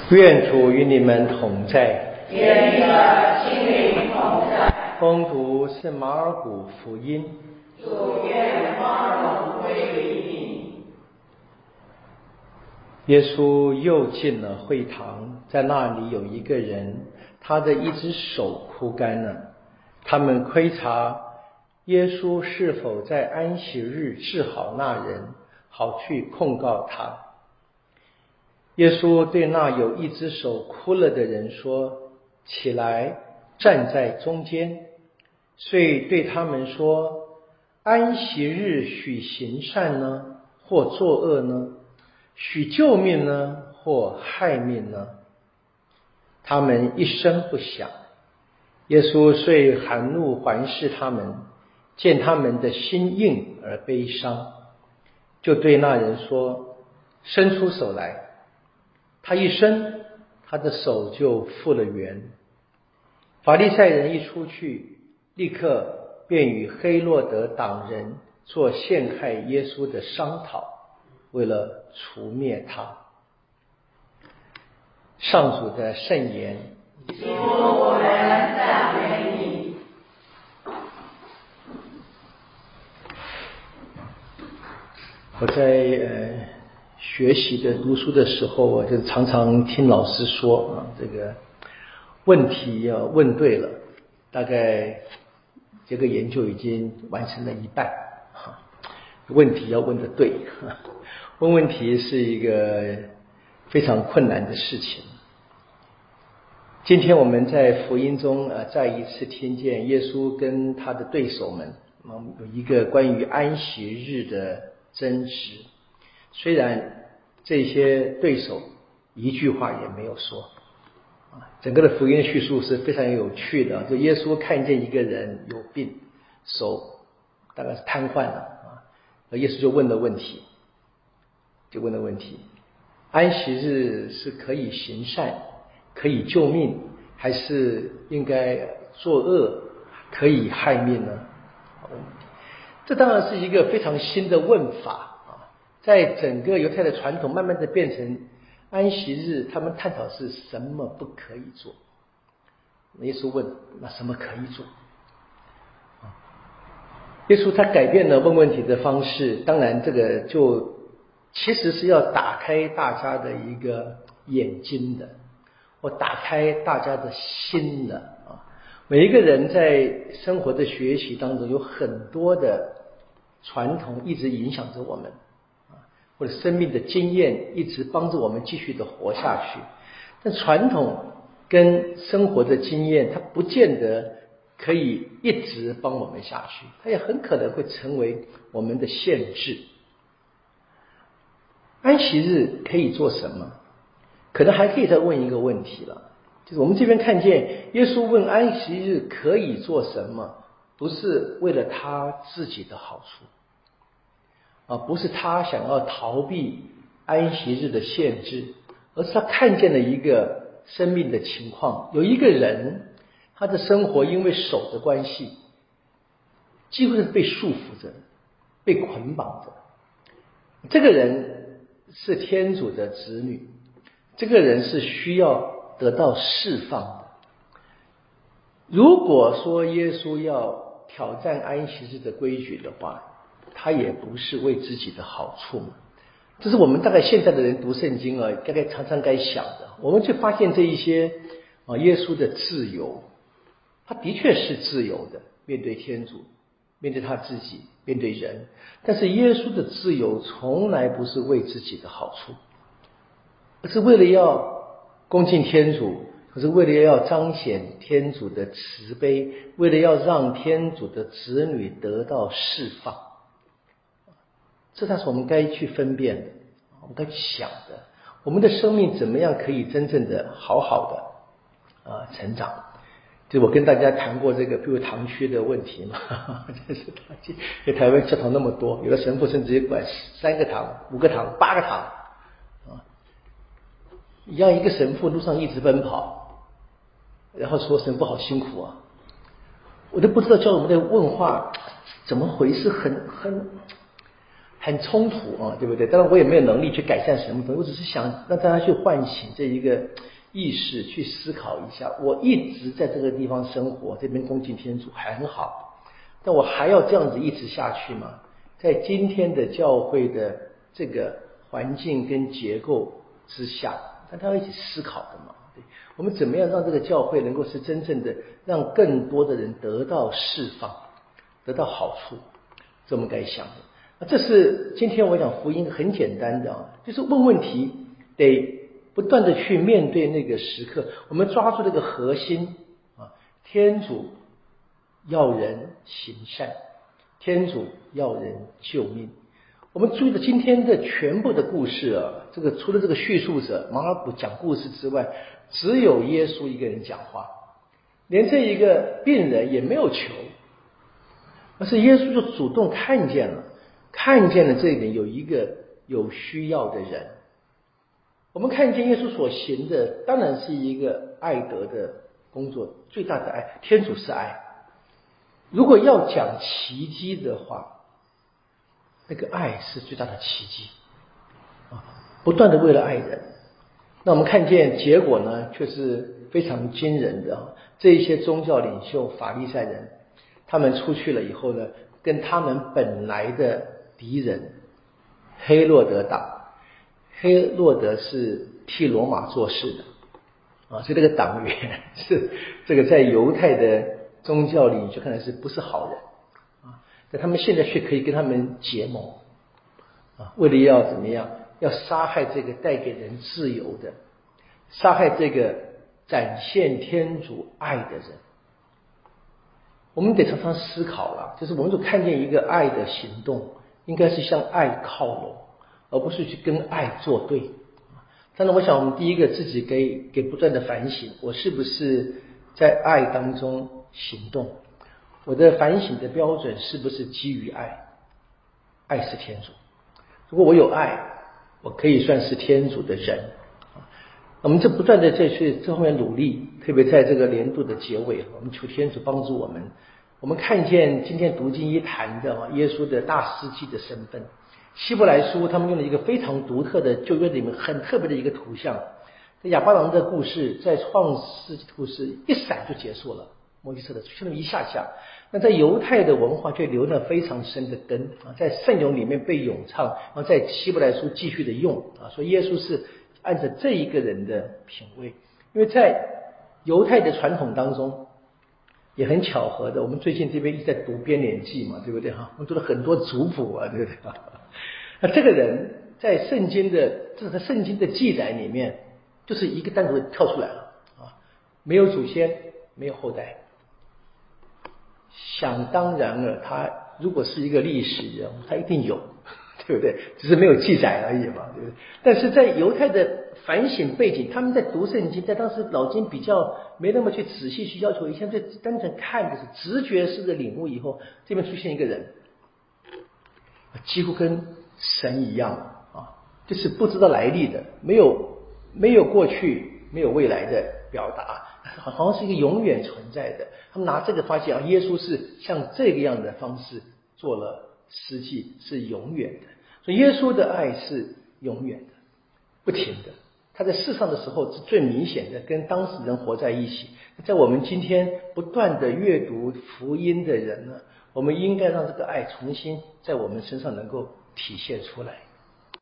愿主与你们同在， 愿你的心灵同在。 恭读圣马尔谷福音。 主愿光荣归于你。 耶稣又进了会堂，在那里有一个人，他的一只手枯干了。他们窥察耶稣是否在安息日治好那人，好去控告他。耶稣对那有一只手枯了的人说：起来，站在中间。遂对他们说：安息日许行善呢，或作恶呢？许救命呢，或害命呢？他们一声不响。耶稣遂含怒环视他们，见他们的心硬而悲伤，就对那人说：伸出手来。他一伸，他的手就复了原。法利赛人一出去，立刻便与黑落德党人做陷害耶稣的商讨，为了除灭他。上主的圣言。 主，我们赞美你。 我在学习的读书的时候，我就常常听老师说这个问题要问对了，大概这个研究已经完成了一半。问题要问得对，问问题是一个非常困难的事情。今天我们在福音中再一次听见耶稣跟他的对手们有一个关于安息日的争执。虽然这些对手一句话也没有说，整个的福音叙述是非常有趣的。就耶稣看见一个人有病，手大概是瘫痪了耶稣就问了问题，安息日是可以行善，可以救命，还是应该作恶，可以害命呢？这当然是一个非常新的问法。在整个犹太的传统慢慢的变成安息日，他们探讨是什么不可以做。耶稣问，那什么可以做？耶稣他改变了问问题的方式，当然这个就其实是要打开大家的一个眼睛的，或打开大家的心的每一个人在生活的学习当中有很多的传统一直影响着我们或者生命的经验一直帮助我们继续的活下去。但传统跟生活的经验它不见得可以一直帮我们下去，它也很可能会成为我们的限制。安息日可以做什么？可能还可以再问一个问题了，就是我们这边看见耶稣问安息日可以做什么，不是为了他自己的好处不是他想要逃避安息日的限制，而是他看见了一个生命的情况，有一个人他的生活因为手的关系几乎是被束缚着，被捆绑着。这个人是天主的子女，这个人是需要得到释放的。如果说耶稣要挑战安息日的规矩的话，他也不是为自己的好处嘛。这是我们大概现在的人读圣经大概常常该想的。我们就发现这一些耶稣的自由，他的确是自由的，面对天主，面对他自己，面对人。但是耶稣的自由从来不是为自己的好处，而是为了要恭敬天主，可是为了要彰显天主的慈悲，为了要让天主的子女得到释放。这才是我们该去分辨的，我们该去想的。我们的生命怎么样可以真正的好好的成长？就我跟大家谈过这个，比如堂区的问题嘛，真是在台湾教堂那么多，有的神父甚至管3个堂、5个堂、8个堂你让一个神父路上一直奔跑，然后说神父好辛苦我都不知道教我们的问话怎么回事， 很冲突啊，对不对？当然我也没有能力去改善什么东西，我只是想让大家去唤醒这一个意识，去思考一下。我一直在这个地方生活，这边恭敬天主还很好，但我还要这样子一直下去吗？在今天的教会的这个环境跟结构之下，大家要一起思考的嘛。对，我们怎么样让这个教会能够是真正的让更多的人得到释放，得到好处，这我们该想的。这是今天我讲福音很简单的啊，就是问问题得不断的去面对那个时刻，我们抓住这个核心啊，天主要人行善，天主要人救命。我们注意到今天的全部的故事啊，这个除了这个叙述者马尔谷讲故事之外，只有耶稣一个人讲话，连这一个病人也没有求，而是耶稣就主动看见了这里有一个有需要的人。我们看见耶稣所行的当然是一个爱德的工作，最大的爱，天主是爱。如果要讲奇迹的话，那个爱是最大的奇迹啊！不断的为了爱人，那我们看见结果呢，却是非常惊人的啊！这一些宗教领袖法利赛人，他们出去了以后呢，跟他们本来的敌人黑落德打。黑落德是替罗马做事的啊，所以这个党员是这个在犹太的宗教里就看来是不是好人啊？但他们现在却可以跟他们结盟啊，为了要怎么样？要杀害这个带给人自由的，杀害这个展现天主爱的人。我们得常常思考了，就是我们就看见一个爱的行动，应该是向爱靠拢，而不是去跟爱作对。当然我想我们第一个自己给不断的反省，我是不是在爱当中行动？我的反省的标准是不是基于爱？爱是天主，如果我有爱，我可以算是天主的人。我们这不断的在去这方面努力，特别在这个年度的结尾，我们求天主帮助我们。我们看见今天读经一谈的耶稣的大司祭的身份，希伯来书他们用了一个非常独特的旧约里面很特别的一个图像。亚巴郎的故事在创世纪故事一闪就结束了，摩西说的就那么一下下。那在犹太的文化却留了非常深的根啊，在圣咏里面被咏唱，然后在希伯来书继续的用啊，说耶稣是按照这一个人的品味。因为在犹太的传统当中也很巧合的，我们最近这边一直在读编年记嘛，对不对哈？我们读了很多族谱啊，对不对？那这个人在圣经的记载里面，就是一个单独的跳出来了啊，没有祖先，没有后代。想当然了，他如果是一个历史人物，他一定有，对不对？只是没有记载而已嘛，对不对？但是在犹太的反省背景，他们在读圣经，在当时老经比较没那么去仔细去要求，以前最单纯看的是直觉式的领悟以后，这边出现一个人，几乎跟神一样啊，就是不知道来历的，没有过去，没有未来的表达，好像是一个永远存在的。他们拿这个发现啊，耶稣是像这个样的方式做了实际，是永远的。所以耶稣的爱是永远的，不停的。他在世上的时候是最明显的，跟当事人活在一起。在我们今天不断的阅读福音的人呢，我们应该让这个爱重新在我们身上能够体现出来。